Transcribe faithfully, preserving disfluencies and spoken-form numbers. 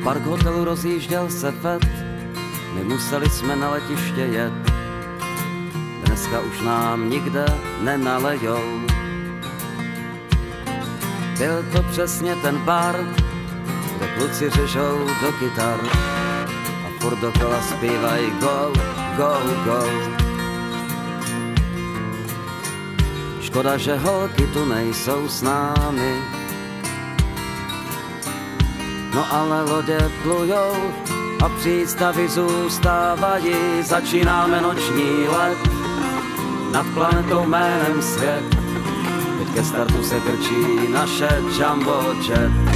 park hotelu rozjížděl se fet, my museli jsme na letiště jet. Dneska už nám nikde nenalejou. Byl to přesně ten bar, kde kluci řežou do kytar a furt dokola zpívají go, go, go. Škoda, že holky tu nejsou s námi, no ale lodě plujou a přístavy zůstávají. Začínáme noční let nad planetou jménem svět. Teď ke startu se krčí naše jumbo jet.